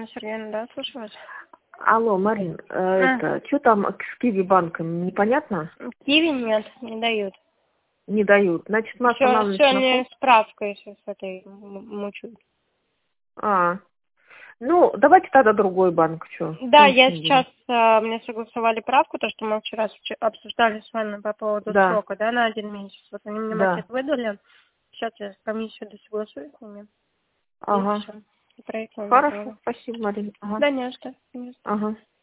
Анна Сергеевна, да, слушаю вас. Алло, Марин, что там с Киви банком, непонятно? Киви нет, не дают. Не дают. Значит, Маша Все Ивановна не справка еще с этой мучают. Ну, давайте тогда другой банк, что? Да, я сейчас, мне согласовали правку, то, что мы вчера обсуждали с вами по поводу срока, да, на 1 месяц. Вот они мне макет выдали. Сейчас я комиссию досогласую с ними. Ага. И все. Хорошо, спасибо, Марин. Да, не что. Ага.